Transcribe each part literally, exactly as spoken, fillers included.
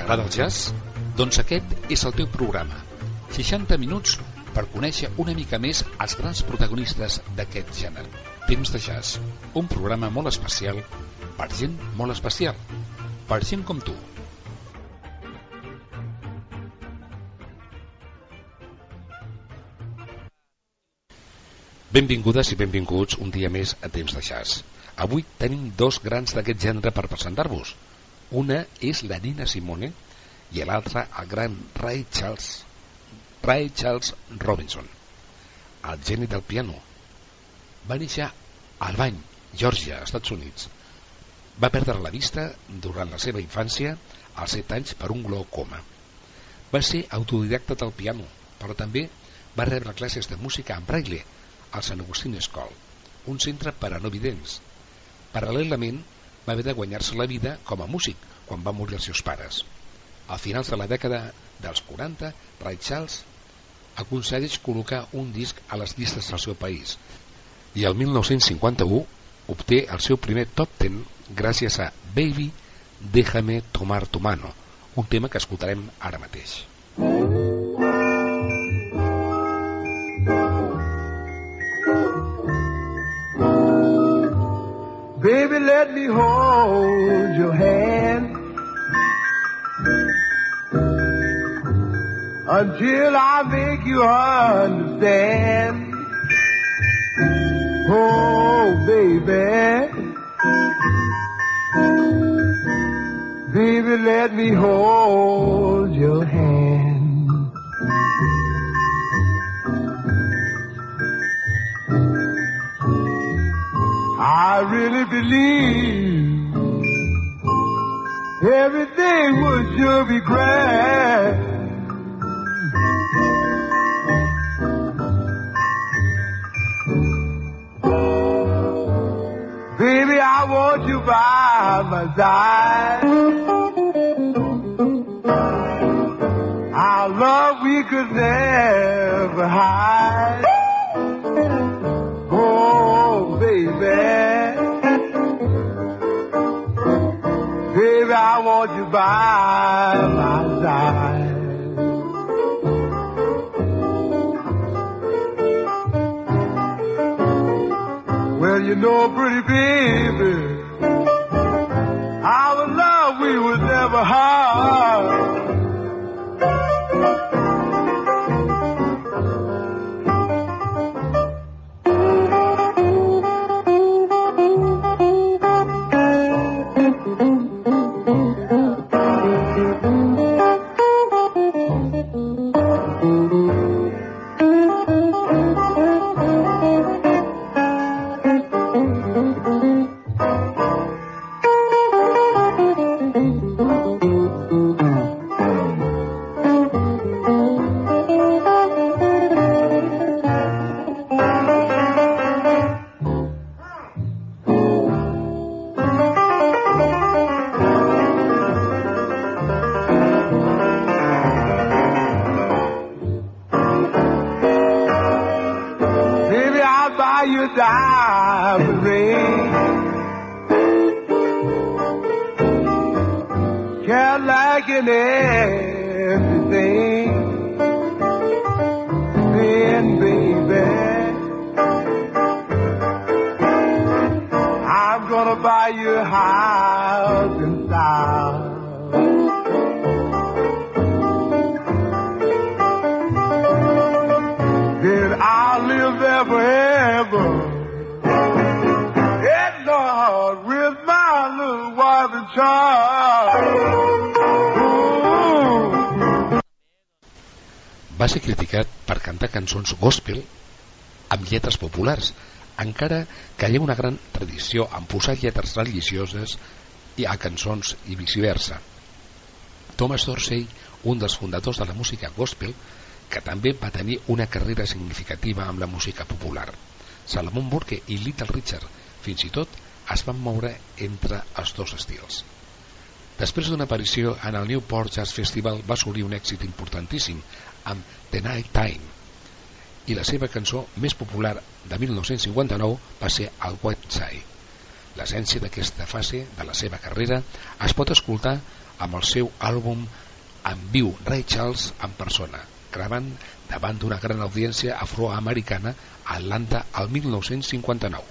T'agrada el jazz? Doncs aquest és el teu programa. seixanta minuts per conèixer una mica més els grans protagonistes d'aquest gènere. Temps de jazz, un programa molt especial per gent molt especial, per gent com tu. Benvingudes i benvinguts un dia més a Temps de Jazz. Avui tenim dos grans d'aquest gènere per presentar-vos. Una és la Nina Simone i l'altra el gran Ray Charles, Ray Charles Robinson, el geni del piano. Va néixer a Albany, Geòrgia, Estats Units. Va perdre la vista durant la seva infància als set anys per un glaucoma. Va ser autodidacta del piano, però també va rebre classes de música en braille al Sant Agustín School, un centre per a no vidents. Paral·lelament, va haver de guanyar-se la vida com a músic quan van morir els seus pares. A finals de la dècada dels quaranta, Ray Charles aconsegueix col·locar un disc a les llistes del seu país i el mil nou-cents cinquanta-u obté el seu primer top ten gràcies a Baby, déjame tomar tu mano, un tema que escoltarem ara mateix. Baby, let me hold your hand until I make you understand. Oh, baby, baby, let me hold your hand. I really believe everything would sure be grand. Baby, I want you by my side. Our love we could never hide. Oh, baby, baby, I want you by my side. Well, you know, pretty baby, our love we would never hide. Diamond ring, Cadillac and everything. Then, baby, I'm gonna buy you a house in style. Then I'll live there forever. With my little wife and child. Va ser criticat per cantar cançons gospel amb lletres populars, encara que hi ha una gran tradició en posar lletres religioses i a cançons i viceversa. Thomas Dorsey, un dels fundadors de la música gospel, que també va tenir una carrera significativa amb la música popular. Salomon Burke i Little Richard, fins i tot, es van moure entre els dos estils. Després d'una aparició en el Newport Jazz Festival va assolir un èxit importantíssim amb The Night Time, i la seva cançó més popular de mil nou-cents cinquanta-nou va ser el White Side. L'essència d'aquesta fase de la seva carrera es pot escoltar amb el seu àlbum en viu Ray Charles en persona, gravant davant d'una gran audiència afroamericana a Atlanta al mil nou-cents cinquanta-nou.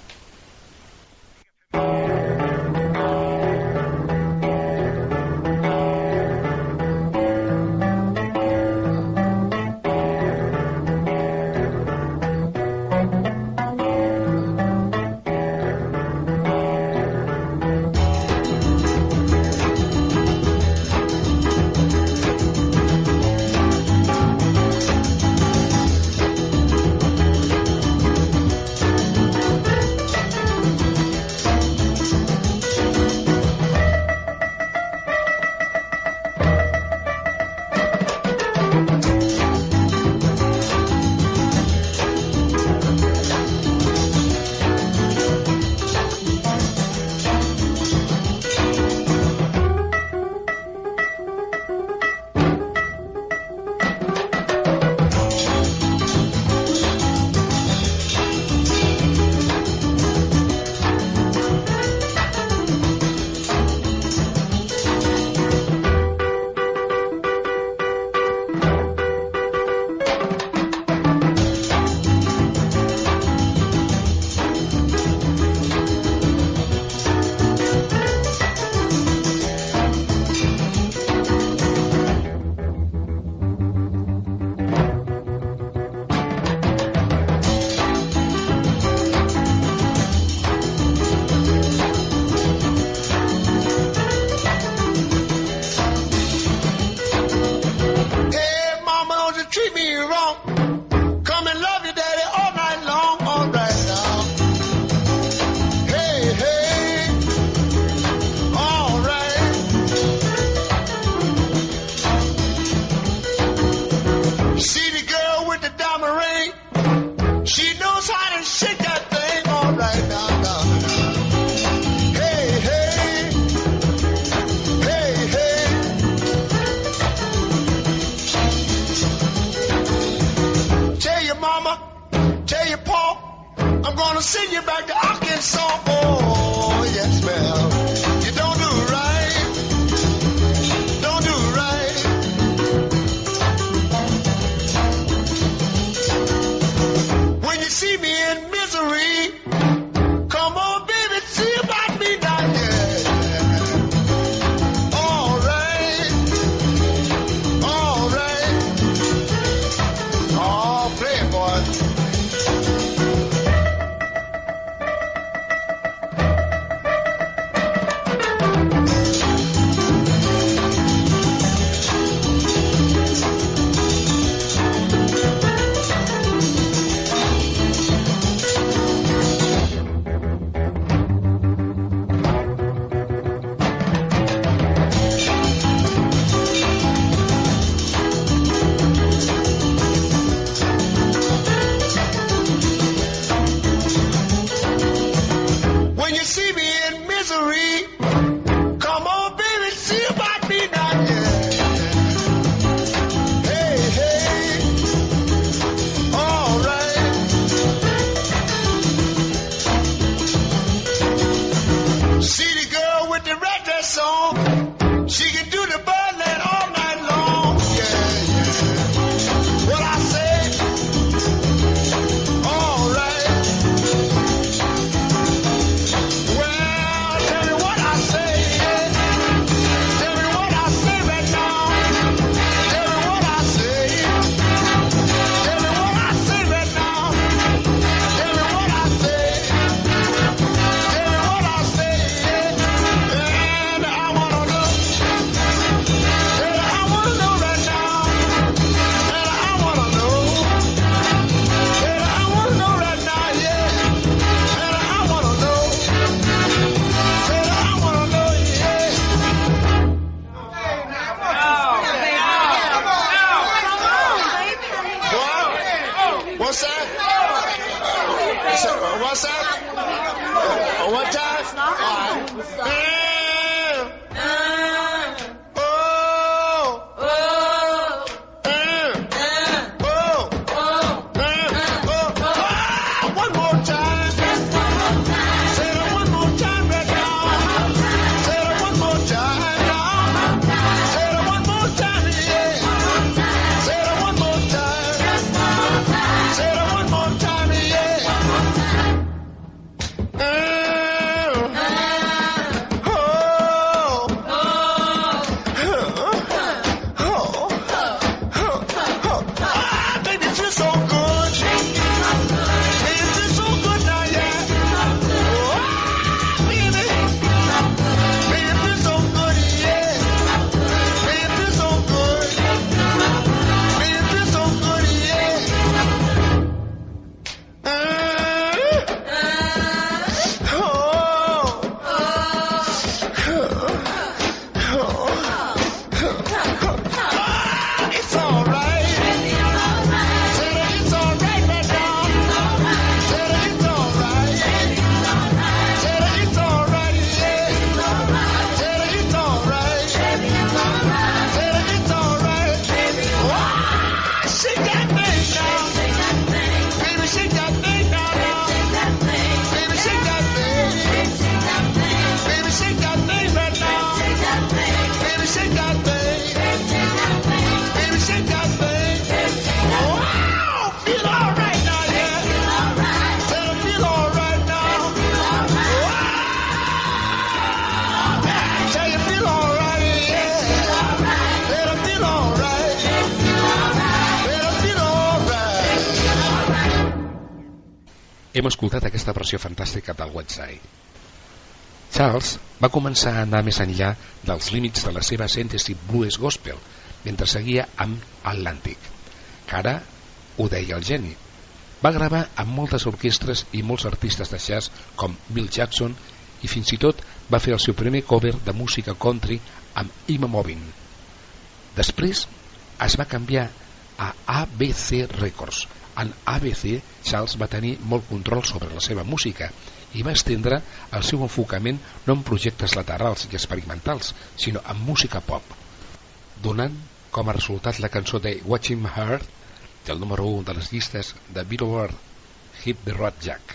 hem escoltat aquesta versió fantàstica del Westside. Charles va començar a anar més enllà dels límits de la seva síntesi blues gospel mentre seguia amb Atlantic, que ara ho deia el geni. Va gravar amb moltes orquestres i molts artistes de jazz com Bill Jackson i fins i tot va fer el seu primer cover de música country amb Ima Mobin. Després es va canviar a A B C Records. En A B C, Charles va tenir molt control sobre la seva música i va estendre el seu enfocament no en projectes laterals i experimentals, sinó en música pop, donant com a resultat la cançó de Watching My Heart, del número u de les llistes de Billboard, Hit the Road Jack.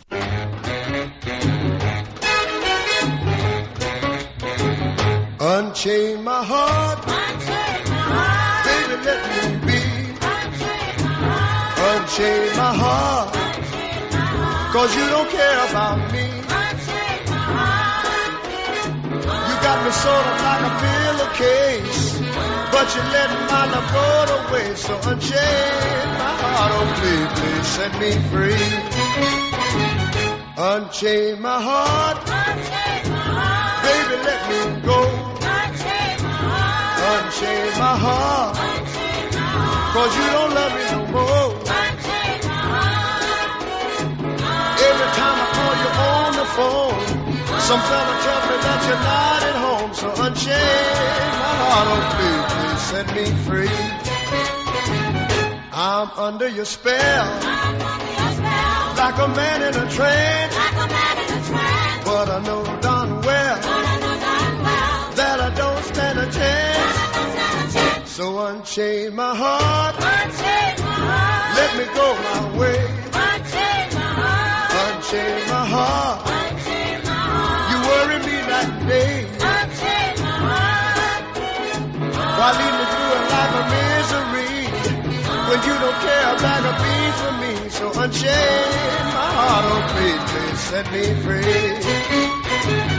Unchain my heart, Unchain my heart, baby, let me be. unchain my heart, Unchain my heart, unchain my heart, cause you don't care about me. unchain my heart. You got me sort of like a pillowcase, but you let my love go away. So unchain my heart, oh please, please set me free. Unchain my heart, Unchain my heart, baby, let me go. unchain my heart, Unchain my heart, unchain my heart, cause you don't love me no more. unchain my heart. Every time I call you on the phone, some fella tell me that you're not at home. So unchain my heart, oh please, please set me free. I'm under your spell, I'm under your spell, like a man in a trance. like a man in a trance, But I know darn well but I know darn well that I don't stand a chance. that I don't stand a chance. So unchain my heart, Unchain my heart, let me go my way. unchain my heart, Unchain my heart, unchain my heart, you worry me night and day. unchain my heart. Why lead me through a life of misery when you don't care a bag of beans for me? So unchain my heart, oh please, please set me free.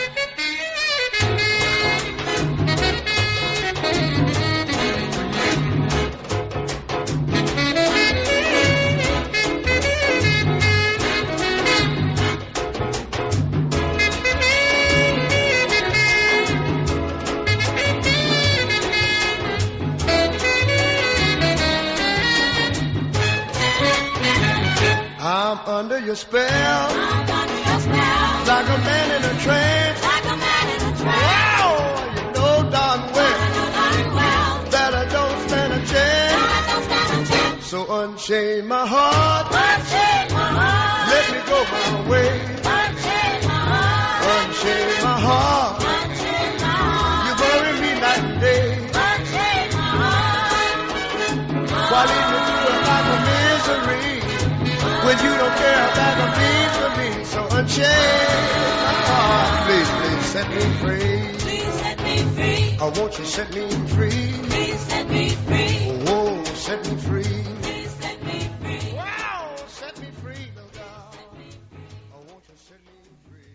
I'm under your spell, I'm under your spell, like a man in a trance. like a man in a trance. Wow, you know darn I well know darn well that I don't stand a chance. that I don't stand a chance. So unchain my heart, Unchain my heart, let me go my way. unchain my heart, Unchain my heart, unchain my heart, you bury me night and day. unchain my heart. Why lead me through a life of misery when you don't care about the beans for me? So unchain my heart, please, please set me free. Please set me free, Oh, won't you set me free? please set me free, Oh, set me free. please set me free. Wow, set me free, little God. Oh, won't you set me free?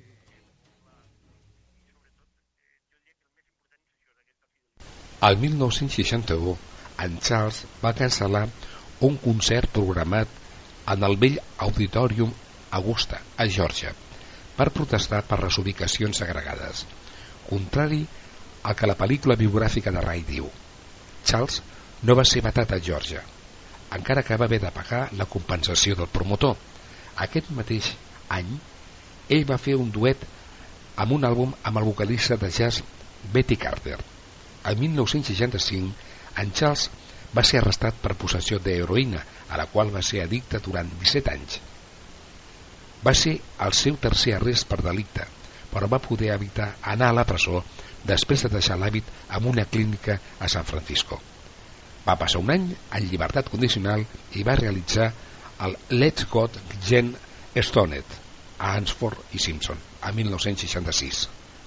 Al mil nou-cents seixanta-u, en Charles va cancel·lar un concert programat en el vell Auditorium Augusta, a Geòrgia, per protestar per les ubicacions segregades, contrari al que la pel·lícula biogràfica de Ray diu. Charles no va ser vetat a Geòrgia, encara que va haver de pagar la compensació del promotor. Aquest mateix any, ell va fer un duet amb un àlbum amb el vocalista de jazz Betty Carter. El mil nou-cents seixanta-cinc, en Charles va ser arrestat per possessió d'heroïna, a la qual va ser addicte durant disset anys. Va ser el seu tercer arrest per delicte, però va poder evitar anar a la presó després de deixar l'hàbit en una clínica a San Francisco. Va passar un any en llibertat condicional i va realitzar el Let's Got Jen Stoned a Hansford i Simpson a mil nou-cents seixanta-sis.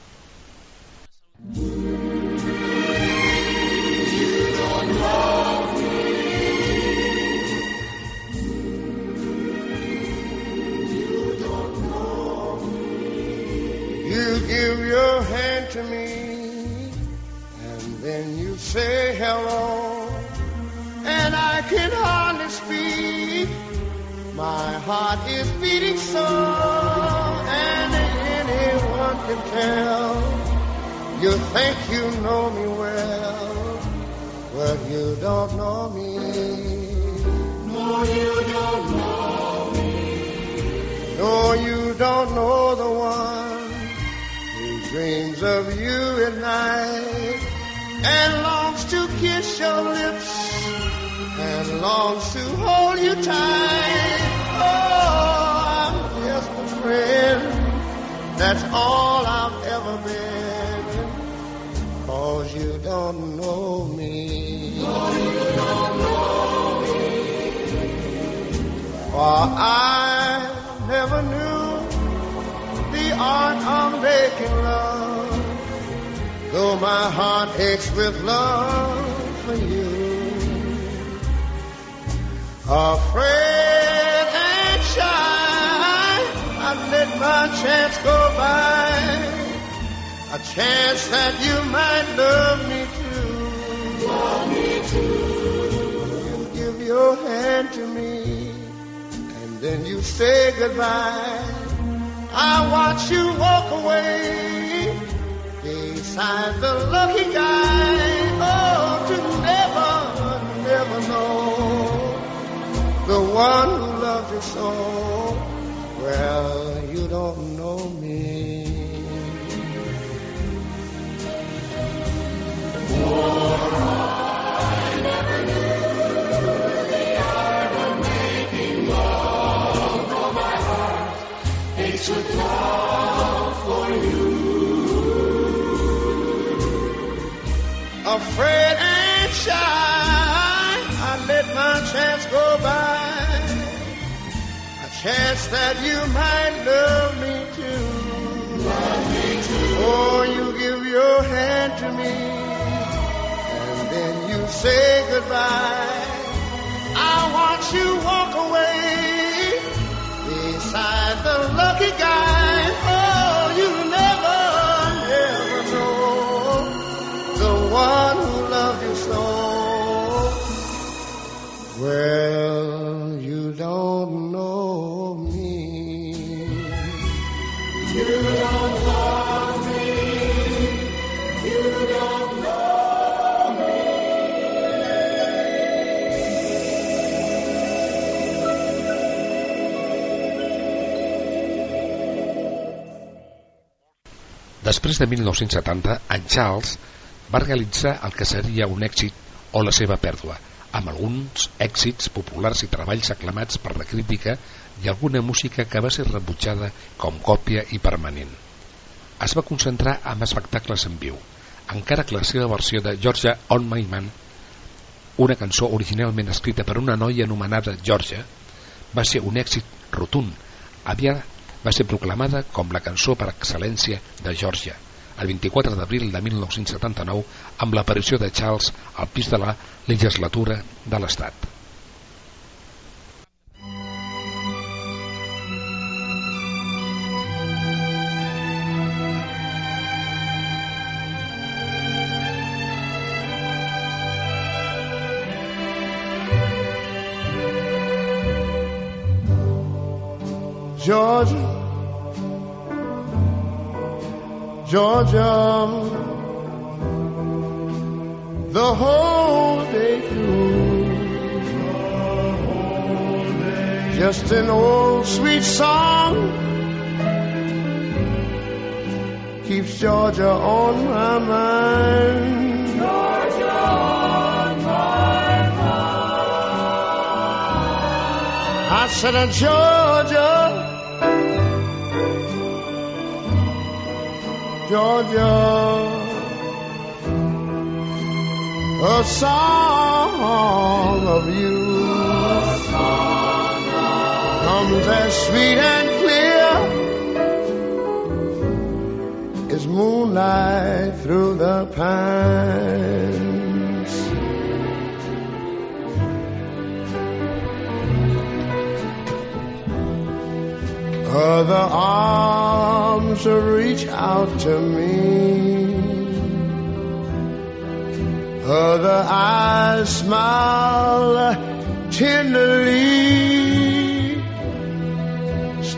You give your hand to me, and then you say hello, and I can hardly speak. My heart is beating so, and anyone can tell. You think you know me well, but you don't know me. No, you don't know me. No, you don't know the one who dreams of you at night and longs to kiss your lips and longs to hold you tight. Oh, I'm just a friend, that's all I've ever been, 'cause you don't know me. No, you don't know me. For I never knew the art of making love, though my heart aches with love for you. Afraid and shy, I let my chance go by, a chance that you might love me too. Love me too. You give your hand to me, and then you say goodbye. I watch you walk away beside the lucky guy. Oh, to never, never know the one who loves you so. Well, you don't know me. For I never knew the art of making love, though my heart aches with love for you. Afraid and shy, I let my chance go by, a chance that you might love me too. Love me too. Oh, you give your hand to me, and then you say goodbye. I watch you walk away beside the lucky guy. Oh, you never, never know the one who loves you so. Well, you don't know me. You don't love me. You don't know me. Després de mil nou-cents setanta, en Charles va realitzar el que seria un èxit o la seva pèrdua, amb alguns èxits populars i treballs aclamats per la crítica i alguna música que va ser rebutjada com còpia i permanent. Es va concentrar en espectacles en viu, encara que la seva versió de Georgia on My Mind, una cançó originalment escrita per una noia anomenada Georgia, va ser un èxit rotund. Aviat va ser proclamada com la cançó per excel·lència de Georgia, el vint-i-quatre d'abril de mil nou-cents setanta-nou, amb l'aparició de Charles al pis de la legislatura de l'Estat. Georgia, Georgia, the whole day through, just an old sweet song keeps Georgia on my mind. Georgia on my mind. I said, uh, Georgia, Georgia, a song of you comes as sweet and clear as moonlight through the pines. Other arms reach out to me, other eyes smile tenderly,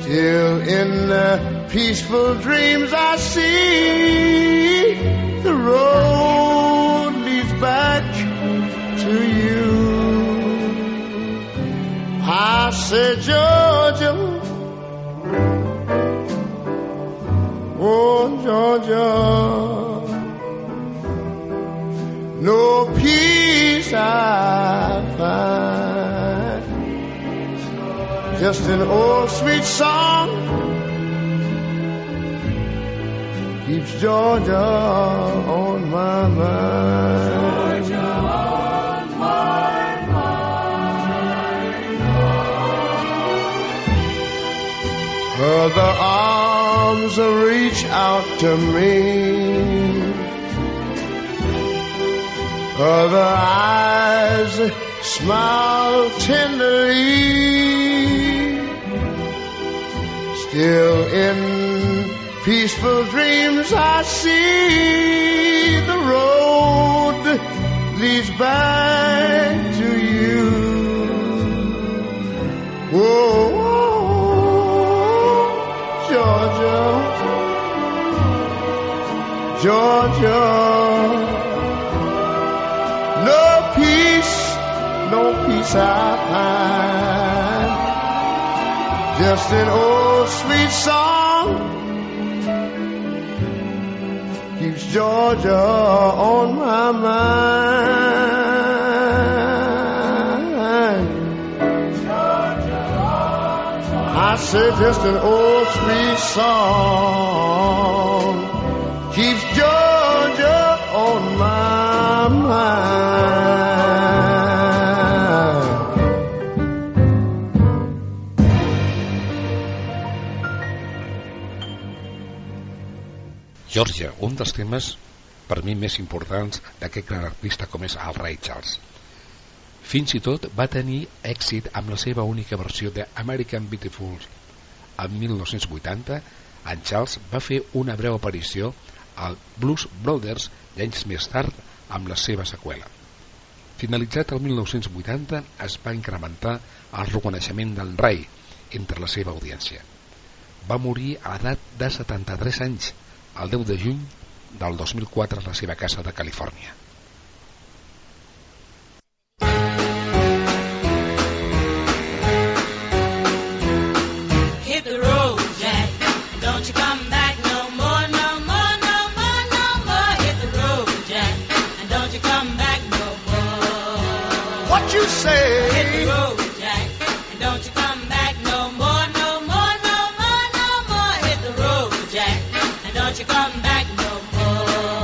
Still in the peaceful dreams I see the road leads back to you. I said, Georgia, oh Georgia, no peace I find, just an old sweet song keeps Georgia on my mind. Georgia on my mind. Her arms reach out to me. Other eyes smile tenderly. Still in peaceful dreams I see the road leads back to you. Whoa, whoa, Georgia, Georgia. No peace, no peace I find. Just an old sweet song keeps Georgia on my mind. Georgia on my I said just an old sweet song keeps Georgia on my mind. Georgia, un dels temes per mi més importants d'aquest gran artista com és el Ray Charles. Fins i tot va tenir èxit amb la seva única versió de American Beautiful. En mil nou-cents vuitanta, en Charles va fer una breu aparició al Blues Brothers i anys més tard amb la seva seqüela. Finalitzat el mil nou-cents vuitanta, es va incrementar el reconeixement del Ray entre la seva audiència. Va morir a l'edat de setanta-tres anys, el deu de juny del dos mil quatre a la seva casa de Califòrnia. Hit the road, Jack, don't you come back no more, no more, no more, no more. Hit the road, Jack, and don't you come back no more. What you say? Hit the road, Jack, and don't you come back no more, no more, no more, no more. Hit the road, Jack, and don't you come back no more.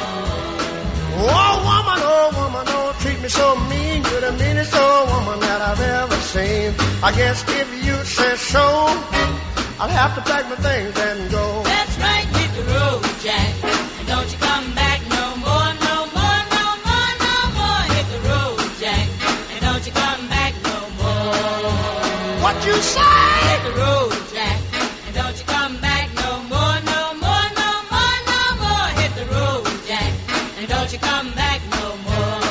Oh woman, oh woman, don't treat me so mean. You're the meanest old woman that I've ever seen. I guess if you say so, I'll have to pack my things and go. That's right, hit the road, Jack, and don't you come back no more, no more, no more, no more. Hit the road, Jack, and don't you come back no more. What you say? Hit the road, Jack, and don't you come back no more, no more, no more, no more. Hit the road, Jack, and don't you come back no more.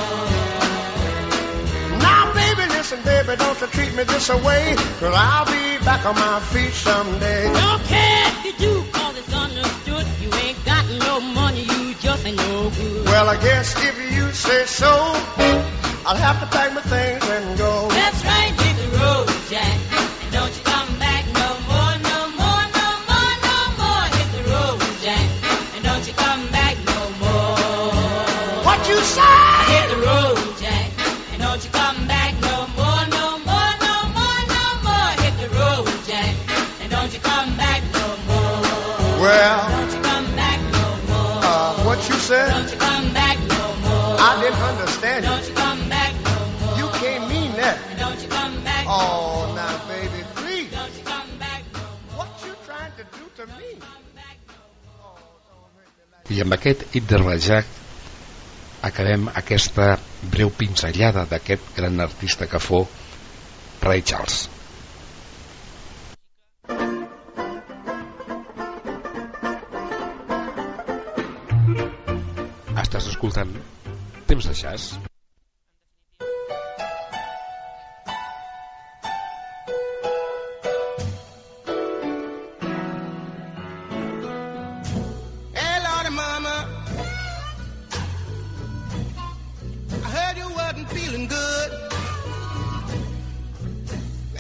Now baby, listen baby, don't you treat me this away, 'cause I'll be back on my feet someday. Don't care if you do, 'cause it's understood. You ain't got no money, you just ain't no good. Well, I guess if you say so, I'll have to pack my things and go. That's right, hit the road, Jack, and don't you come back no more, no more, no more, no more. Hit the road, Jack, and don't you come back no more. What you say? Hit the road, Jack, and don't you come back no more, no more, no more, no more. Hit the road, Jack, and don't you come back no more. Well, Don't you come back no more. uh, what you said? Don't you come back no more. I didn't understand Don't it. you come back no more. You can't mean that. And don't you come back no Oh, more. now baby, please. Don't you come back no more. What you trying to do to me? I amb aquest hit de Rajak acabem aquesta breu pinzellada d'aquest gran artista que fou Ray Charles. Estàs escoltant Temps de Jazz.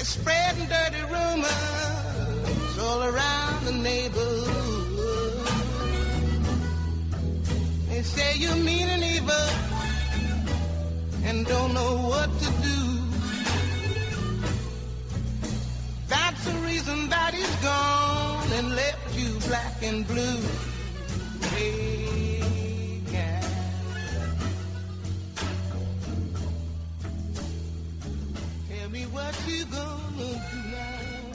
spreading dirty rumors all around the neighborhood. They say you mean and evil and don't know what to do. That's the reason that he's gone and left you black and blue. Hey, gal. Tell me what you gonna do now.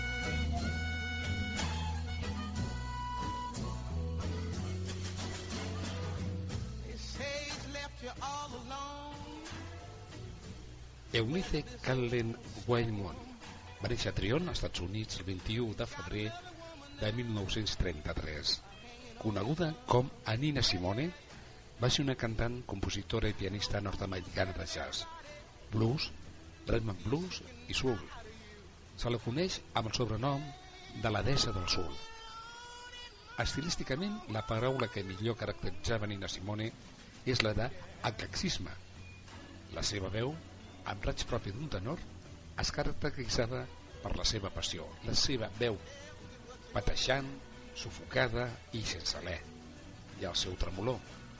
They say he's left you all alone. Eunice Callen Waymon va néixer a Tryon, als Estats Units, el vint-i-u de febrer de mil nou-cents trenta-tres. Coneguda com Nina Simone, va ser una cantant, compositora i pianista nord-americana de jazz, blues, rhythm and blues i soul. Se la coneix amb el sobrenom de la deessa del soul. Estilísticament, la paraula que millor caracteritzava Nina Simone és la de eclecticisme. La seva veu, amb raig propi d'un tenor, es caracteritzava per la seva passió, la seva veu pateixant, sufocada i sense alè, i el seu tremolor.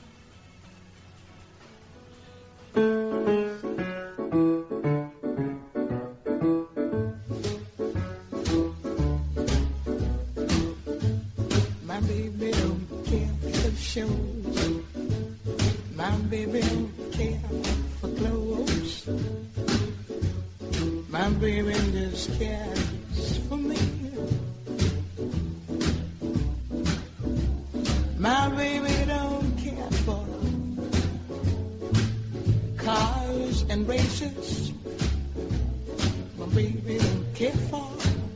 My baby don't care for shows. My baby don't care for clothes. My baby just cares for me. My baby don't care for cars and races. My baby don't care for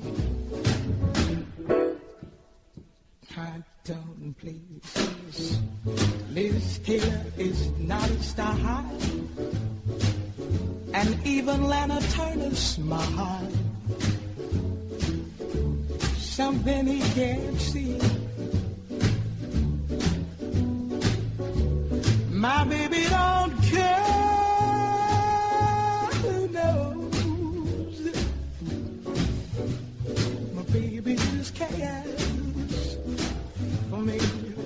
high tone places. Liz Taylor is not a star high, and even Lana Turner's smile, something he can't see. My baby don't care who knows. My baby just cares for me.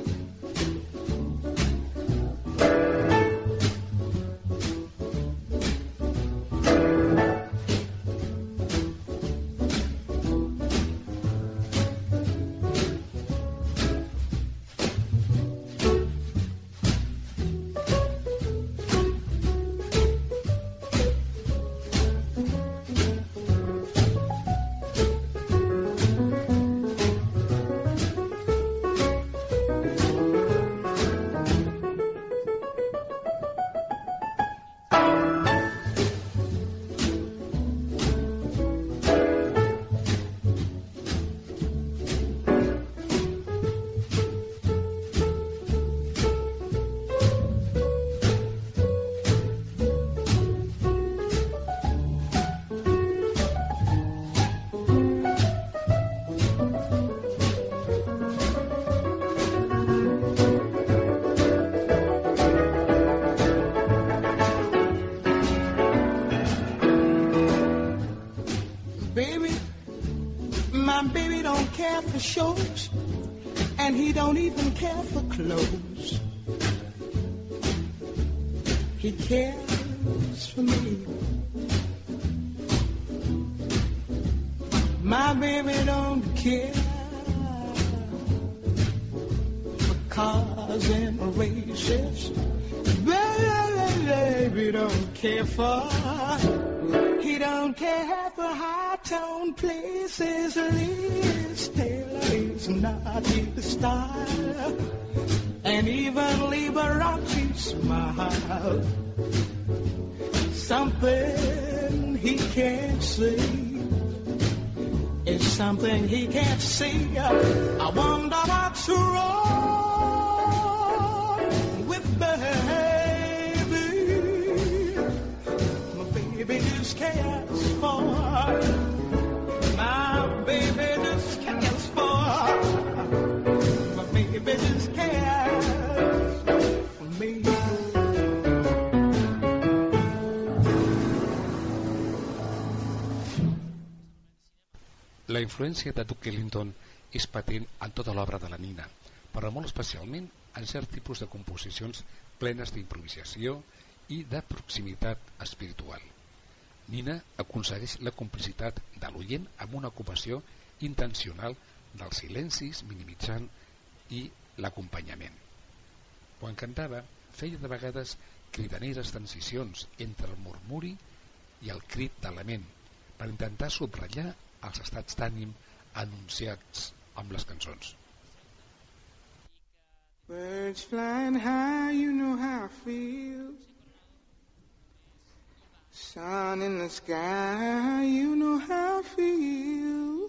For shows, and he don't even care for clothes. He cares for me. My baby don't care for cars and races. Baby don't care for, he don't care for high tone places. Liz Taylor is not his style, and even Liberace smile, something he can't see. It's something he can't see. I wonder what's wrong with baby. My baby just cares for, my baby just cares for, my baby just cares for me. La influència de Duke Ellington és patent en tota l'obra de la Nina, però molt especialment en cert tipus de composicions plenes d'improvisació i de proximitat espiritual. Nina aconsegueix la complicitat de l'oient amb una ocupació intencional dels silencis, minimitzant i l'acompanyament. Quan cantava, feia de vegades cridaneres transicions entre el murmuri i el crit de lament per intentar subratllar els estats d'ànim anunciats amb les cançons. Birds flying high, you know how I feel. Sun in the sky, you know how I feel.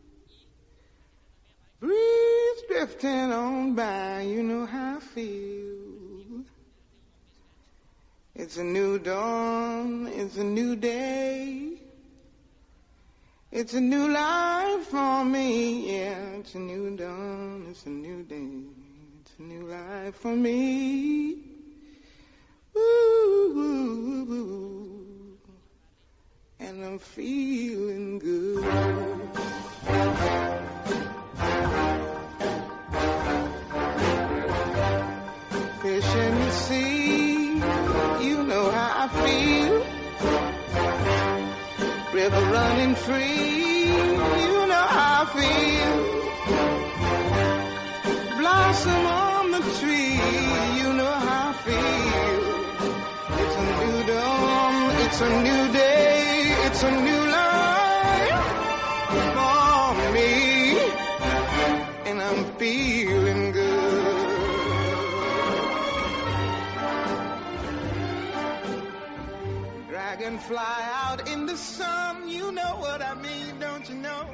Breeze drifting on by, you know how I feel. It's a new dawn, it's a new day. It's a new life for me, yeah. It's a new dawn, it's a new day. It's a new life for me. Ooh, ooh, ooh. And I'm feeling good. Fish in the sea, you know how I feel. River running free, you know how I feel. Blossom on the tree, you know how I feel. It's a new dawn, it's a new day, it's a new life for me, and I'm feeling good. Dragonfly out in the sun, you know what I mean, don't you know?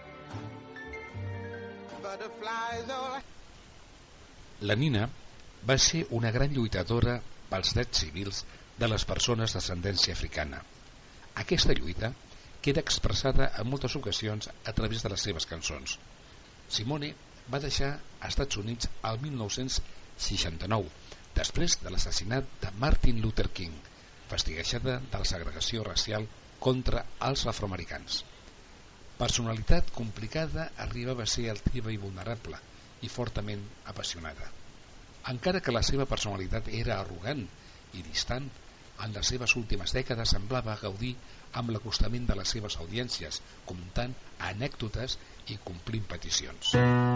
Butterflies all I... La Nina va ser una gran lluitadora pels drets civils de les persones d'ascendència africana. Aquesta lluita queda expressada en moltes ocasions a través de les seves cançons. Simone va deixar als Estats Units el mil nou-cents seixanta-nou, després de l'assassinat de Martin Luther King, fastiguejada de la segregació racial contra els afroamericans. Personalitat complicada, arribava a ser altiva i vulnerable i fortament apassionada. Encara que la seva personalitat era arrogant i distant, en les seves últimes dècades semblava gaudir amb l'acostament de les seves audiències, comptant anècdotes i complint peticions.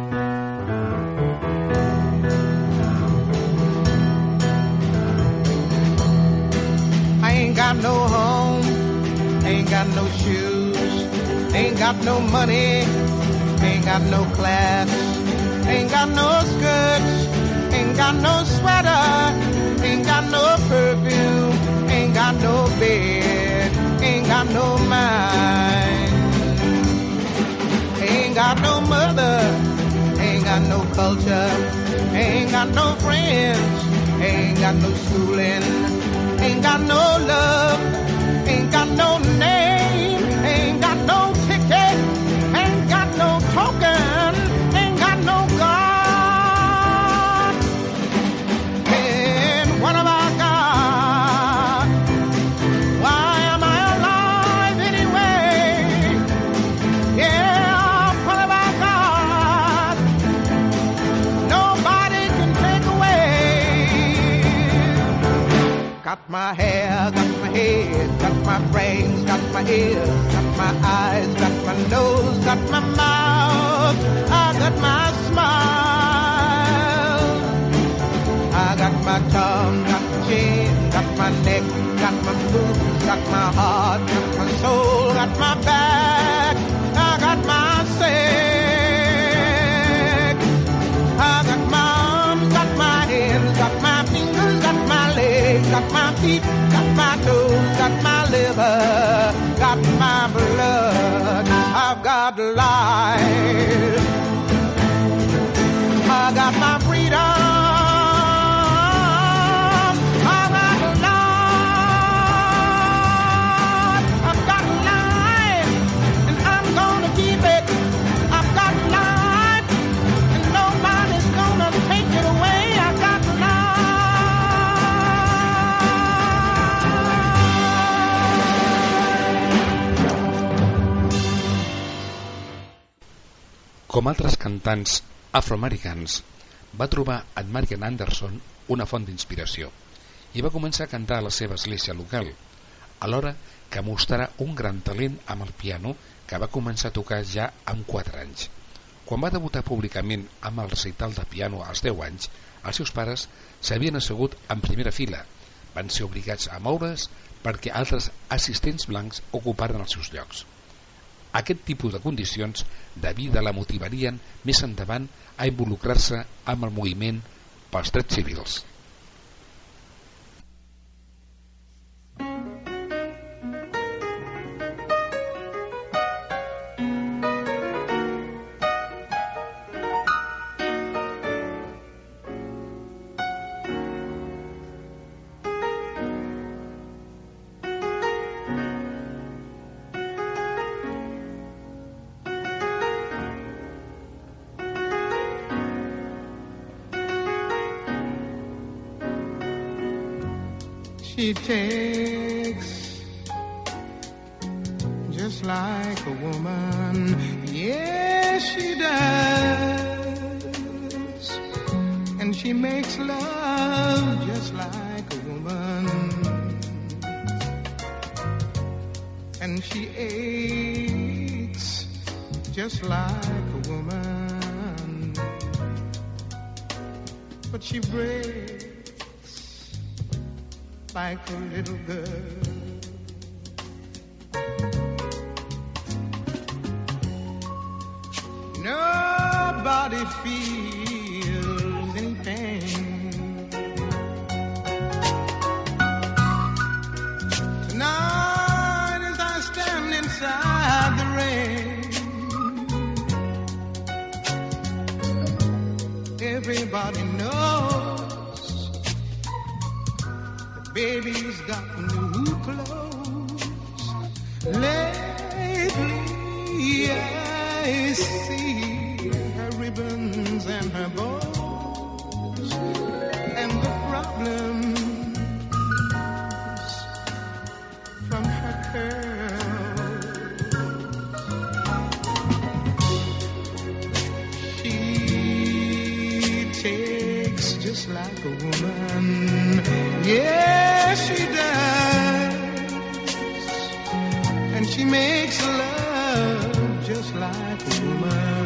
I ain't got no home, ain't got no shoes, ain't got no money, ain't got no class, ain't got no skirts, ain't got no sweater, ain't got no perfume, ain't got no bed, ain't got no mind, ain't got no mother, ain't got no culture, ain't got no friends, ain't got no schooling, ain't got no love, ain't got no name, ain't got no ticket, ain't got no token, ain't got no God. And what have I got? Why am I alive anyway? Yeah, what have I got? Nobody can take away. Got my hair, got my head, got my brains, got my ears, got my eyes, got my nose, got my mouth, I got my smile. I got my tongue, got my chin, got my neck, got my boobs, got my heart, got my soul, got my back, I got my sex. I got my arms, got my hands, got my fingers, got my legs, got my feet, got my toes, got my liver, got my blood, I've got life, I got my freedom. Com altres cantants afroamericans, va trobar en Marian Anderson una font d'inspiració i va començar a cantar a la seva església local, alhora que mostrarà un gran talent amb el piano que va començar a tocar ja amb quatre anys. Quan va debutar públicament amb el recital de piano als deu anys, els seus pares s'havien assegut en primera fila. Van ser obligats a moure's perquè altres assistents blancs ocuparen els seus llocs. Aquest tipus de condicions de vida la motivarien més endavant a involucrar-se amb el moviment pels drets civils. She takes just like a woman, yes she does, and she makes love just like a woman, and she aches just like a woman, but she breaks like a little girl. Nobody feels any pain. Tonight as I stand inside the rain, everybody knows baby's got new clothes. Lately I see her ribbons and her bows, and the problems from her curls. She takes just like a woman, yes she does, and she makes love just like a woman,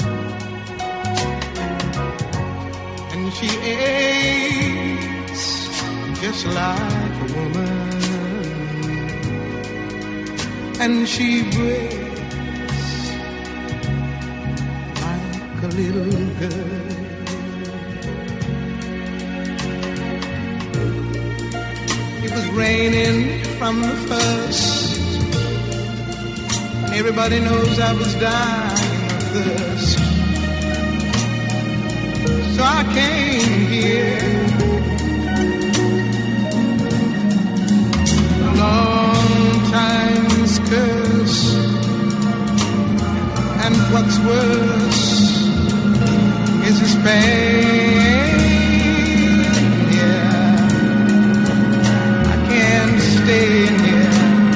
and she aches just like a woman, and she breaks like a little girl. Raining from the first, and everybody knows I was dying of thirst, so I came here. A long time's curse, and what's worse is this pain. Stay in here.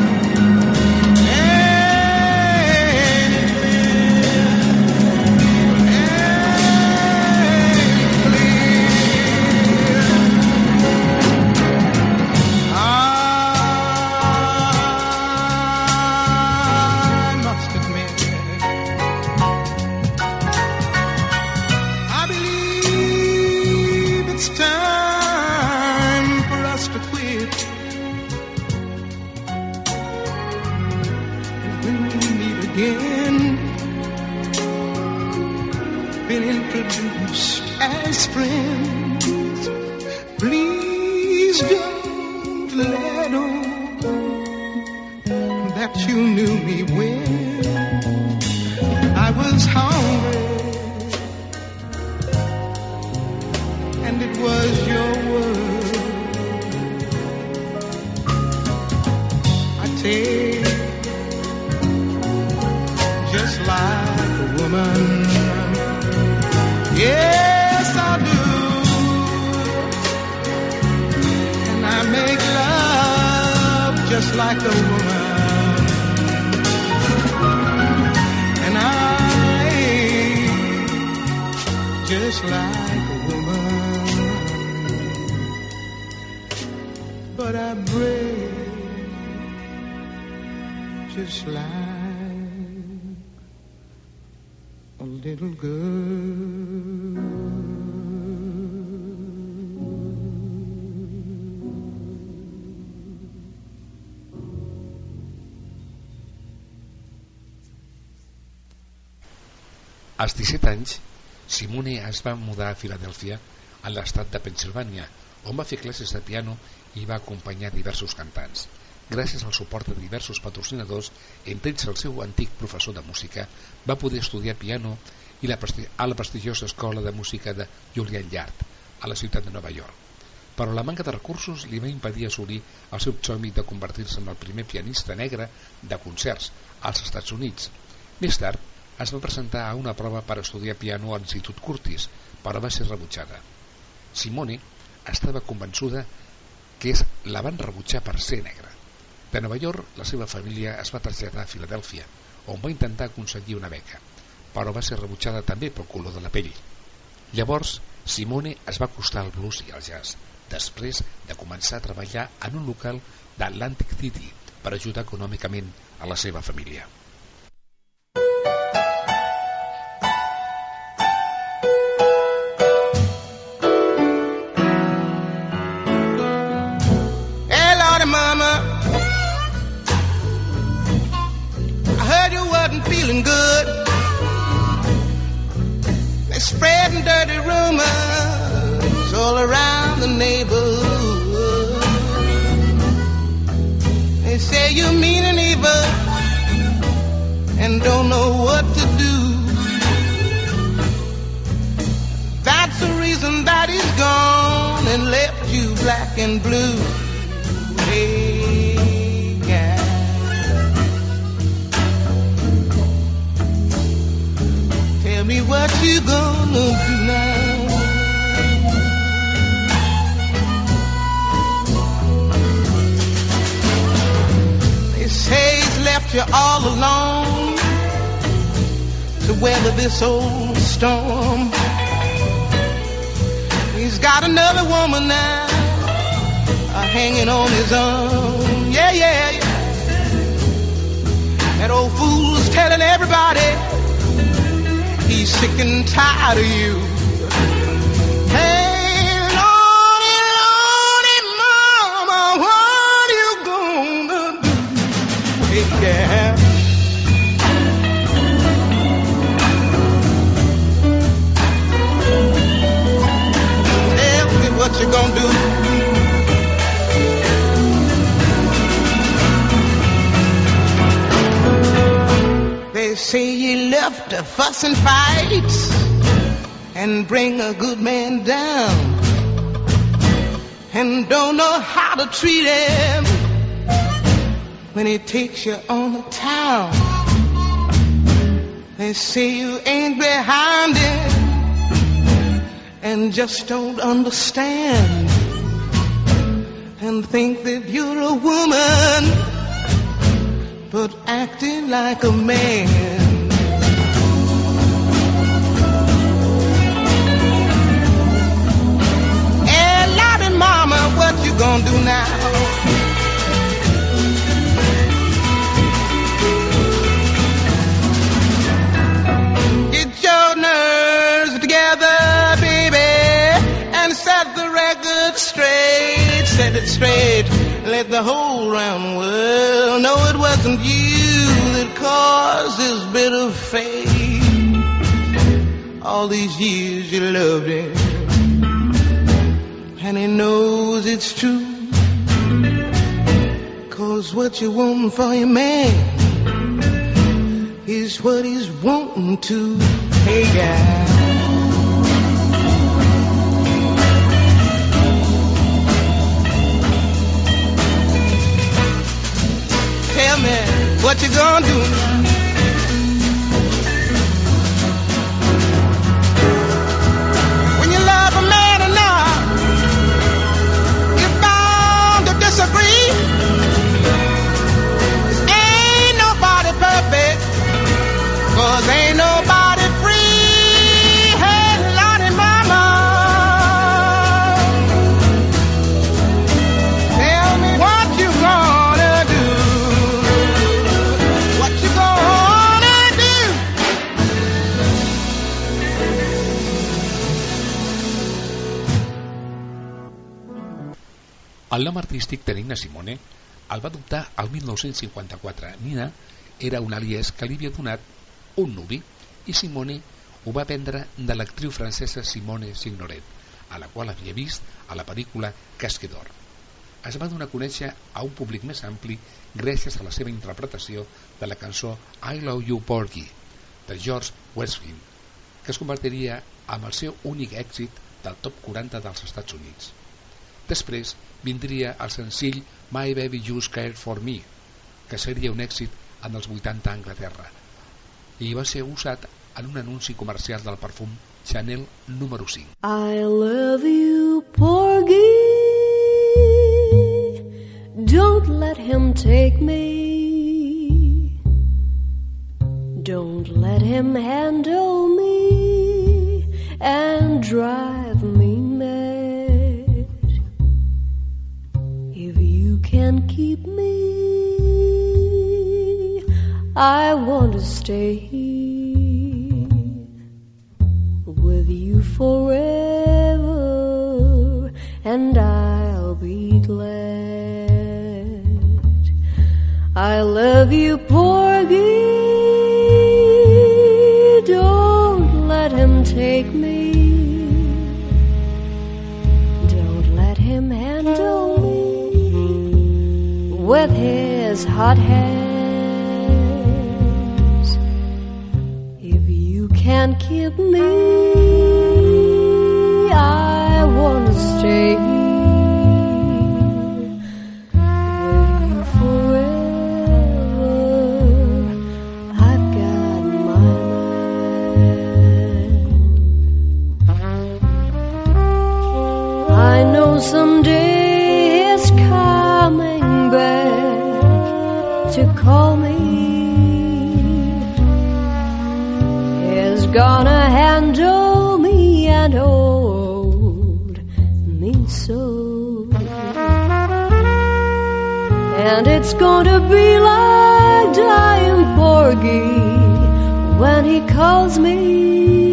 As friends, please don't let on that you knew me when I was hungry, and it was your word. I take just like a woman, yeah. Make love just like a woman, and I just like a woman, but I break just like a little girl. Als disset anys, Simone es va mudar a Filadèlfia, a l'estat de Pennsilvània, on va fer classes de piano i va acompanyar diversos cantants. Gràcies al suport de diversos patrocinadors, entre ells el seu antic professor de música, va poder estudiar piano i la presti- a la prestigiosa escola de música de Juilliard, a la ciutat de Nova York. Però la manca de recursos li va impedir assolir el seu somni de convertir-se en el primer pianista negre de concerts als Estats Units. Més tard, es va presentar a una prova per estudiar piano a l'Institut Curtis, però va ser rebutjada. Simone estava convençuda que es la van rebutjar per ser negra. De Nova York, la seva família es va traslladar a Filadèlfia, on va intentar aconseguir una beca, però va ser rebutjada també pel color de la pell. Llavors, Simone es va acostar al blues i al jazz, després de començar a treballar en un local d'Atlantic City per ajudar econòmicament a la seva família. Feeling good. They're spreading dirty rumors all around the neighborhood. They say you mean and evil and don't know what to do. That's the reason that he's gone and left you black and blue. Hey, yeah. Tell me what you gonna do now. They say he's left you all alone to weather this old storm. He's got another woman now uh, hanging on his arm. Yeah, yeah, yeah. That old fool's telling everybody he's sick and tired of you. Hey, Lordy, Lordy, Mama, what you gonna do? Hey, yeah. Tell me what you gonna do. They say you left to fuss and fight and bring a good man down and don't know how to treat him when he takes you on the town. They say you ain't behind him and just don't understand and think that you're a woman but acting like a man. Hey, Lottie Mama, what you gonna do now? Get your nerves together, baby, and set the record straight, set it straight. Let the whole round world know it wasn't you that caused this bitter fate. All these years you loved him, and he knows it's true. 'Cause what you want for your man is what he's wanting to. Hey, guy. Tell me what you gonna do now. When you love a man enough, you're bound to disagree. Ain't nobody perfect, 'cause ain't nobody free. Hey, Lordy, El nom artístic de Nina Simone el va adoptar el mil nou-cents cinquanta-quatre. Nina era un àlies que li havia donat un nuvi i Simone ho va prendre de l'actriu francesa Simone Signoret, a la qual havia vist a la pel·lícula Casque d'Or. Es va donar a conèixer a un públic més ampli gràcies a la seva interpretació de la cançó I Love You Porgy de George Westfield, que es convertiria en el seu únic èxit del top quaranta dels Estats Units. Després vindria el senzill My Baby Just Cared For Me, que seria un èxit en els vuitanta a Anglaterra i va ser usat en un anunci comercial del perfum Chanel número cinc. I love you, Porgy. Don't let him take me. Don't let him handle me and drive me mad. If you can keep me, I want to stay with you forever, and I'll be glad. I love you, Porgy. Don't let him take me. Don't let him handle me with his hot hands. If you can't keep me, I want to stay with you forever. I've got my man. I know someday he's coming back to call me. He's gonna handle me and hold me so, and it's gonna be like dying Porgy when he calls me.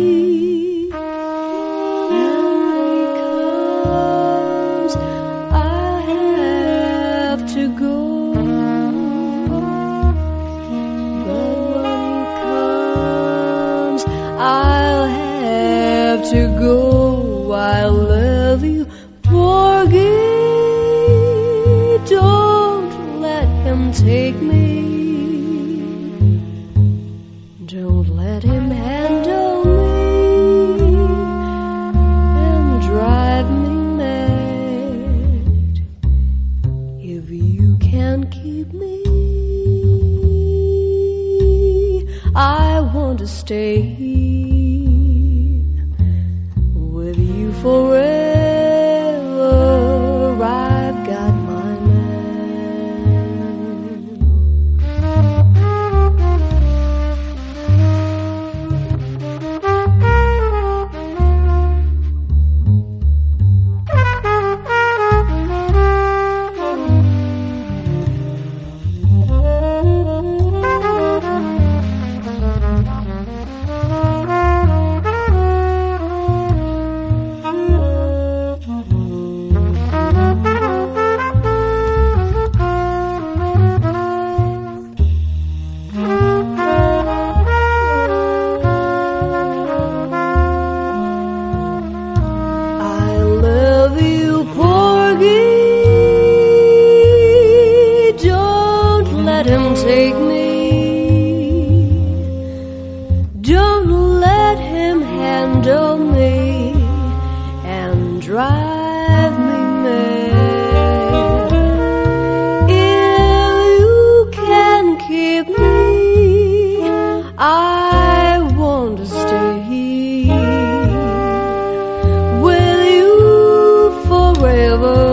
And when he comes, I have to go. But when he comes, I'll have to go. I love you, Porgy. Don't let him take me. Don't let him handle me and drive me mad. If you can keep me, I want to stay with you forever. I've got my man. Take me. Don't let him handle me and drive me mad. If you can keep me, I want to stay with you forever.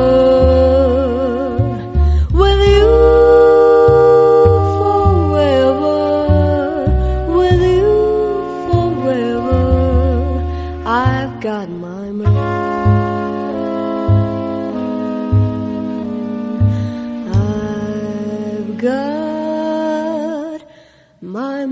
Got my man. I've got my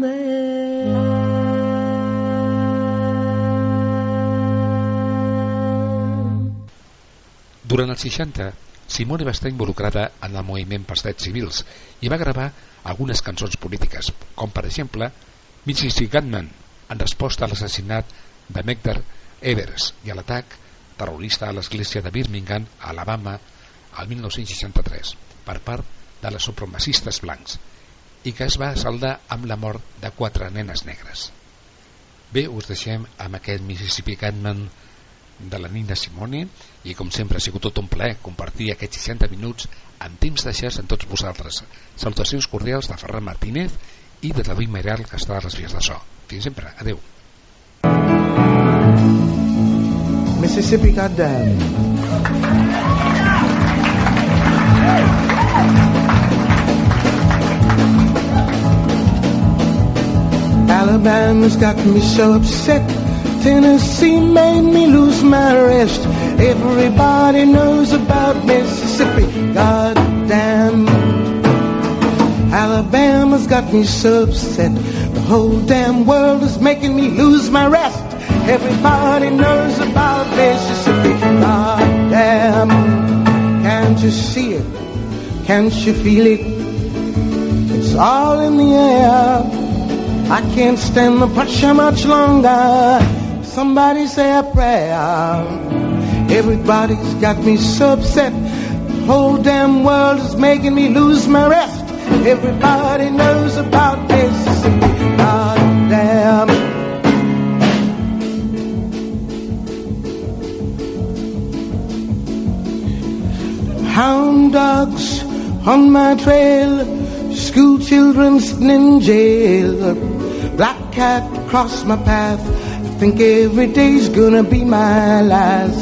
man. Durant els seixanta, Simone va estar involucrada en el moviment pels drets civils i va gravar algunes cançons polítiques, com per exemple Mississippi Gunman, en resposta a l'assassinat de Medgar Evers i a l'atac terrorista a l'església de Birmingham, Alabama, al mil nou-cents seixanta-tres, per part de les supremacistes blancs, i que es va saldar amb la mort de quatre nenes negres. Bé, us deixem amb aquest Mississippi Gunman de la Nina Simone, i com sempre ha sigut tot un plaer compartir aquests seixanta minuts en temps de jazz amb tots vosaltres. Salutacions cordials de Ferran Martínez i de David Meral, que està a les vies de so. Fins sempre, adeu. Mississippi, goddamn. Alabama's got me so upset. Tennessee made me lose my rest. Everybody knows about Mississippi, goddamn. Alabama's got me so upset. The whole damn world is making me lose my rest. Everybody knows about Mississippi, goddamn. Can't you see it? Can't you feel it? It's all in the air. I can't stand the pressure much longer. Somebody say a prayer. Everybody's got me so upset. The whole damn world is making me lose my rest. Everybody knows about Mississippi, goddamn. Hound dogs on my trail, school children sitting in jail, black cat across my path. I think every day's gonna be my last.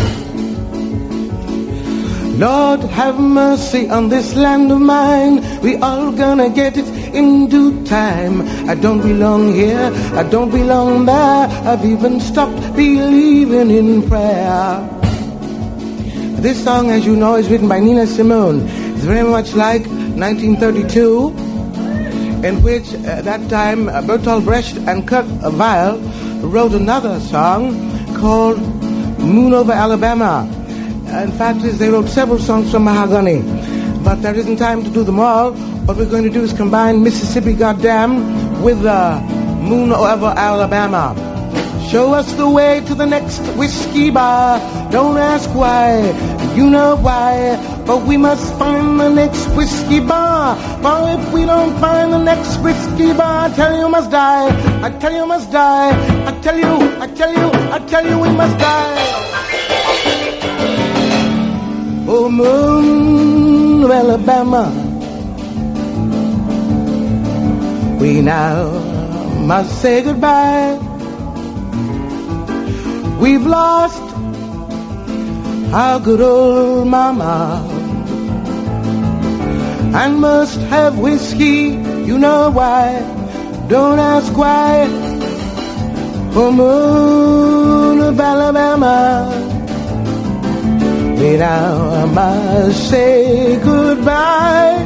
Lord, have mercy on this land of mine. We all gonna get it in due time. I don't belong here, I don't belong there. I've even stopped believing in prayer. This song, as you know, is written by Nina Simone. It's very much like nineteen thirty-two, in which at that time uh, Bertolt Brecht and Kurt Weill wrote another song called Moon Over Alabama. In fact, they wrote several songs from Mahogany, but there isn't time to do them all. What we're going to do is combine Mississippi Goddamn with uh, Moon Over Alabama. Show us the way to the next whiskey bar. Don't ask why, you know why. But we must find the next whiskey bar. For if we don't find the next whiskey bar, I tell you, you must die. I tell you, you must die. I tell you, I tell you, I tell you, we must die. Oh, moon of Alabama, we now must say goodbye. We've lost our good old mama and must have whiskey, you know why. Don't ask why. Oh, moon of Alabama, we now must say goodbye.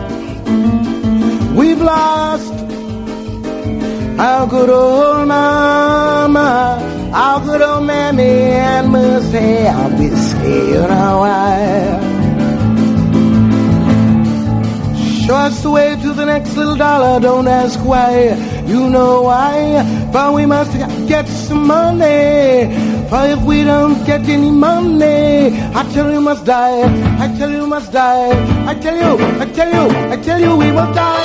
We've lost our good old mama, our good old mammy, and must have whiskey, you know why. Show us the way to the next little dollar, don't ask why, you know why. But we must get some money, for if we don't get any money, I tell you, you must die, I tell you, you must die, I tell you, I tell you, I tell you, we will die.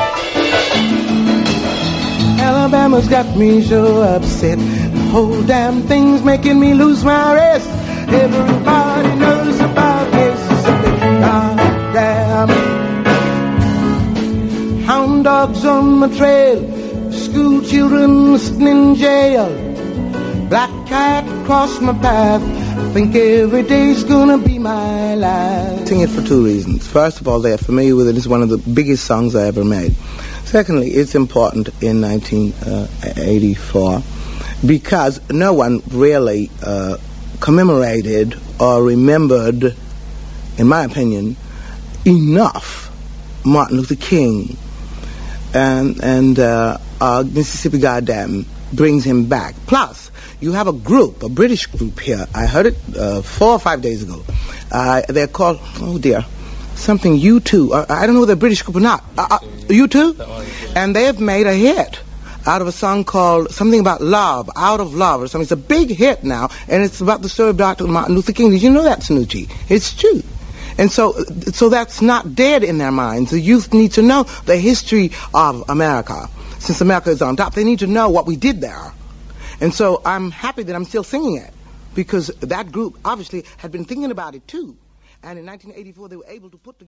Alabama's got me so upset. The whole damn thing's making me lose my rest. Everybody knows about Mississippi, goddamn. Hound dogs on my trail, school children sitting in jail, black cat across my path. I think every day's gonna be my last. I sing it for two reasons. First of all, they're familiar with it. It's one of the biggest songs I ever made. Secondly, it's important in nineteen eighty-four because no one really uh, commemorated or remembered, in my opinion, enough Martin Luther King. And, and uh, uh, Mississippi Goddamn brings him back. Plus, you have a group, a British group here. I heard it uh, four or five days ago. Uh, they're called, oh dear, something U two. Uh, I don't know whether they're British group or not. Uh, uh, U two? And they have made a hit out of a song called something about love, Out of Love or something. It's a big hit now, and it's about the story of Doctor Martin Luther King. Did you know that, Sanucci? It's true. And so, so that's not dead in their minds. The youth need to know the history of America. Since America is on top, they need to know what we did there. And so I'm happy that I'm still singing it, because that group obviously had been thinking about it too. And in nineteen eighty-four, they were able to put together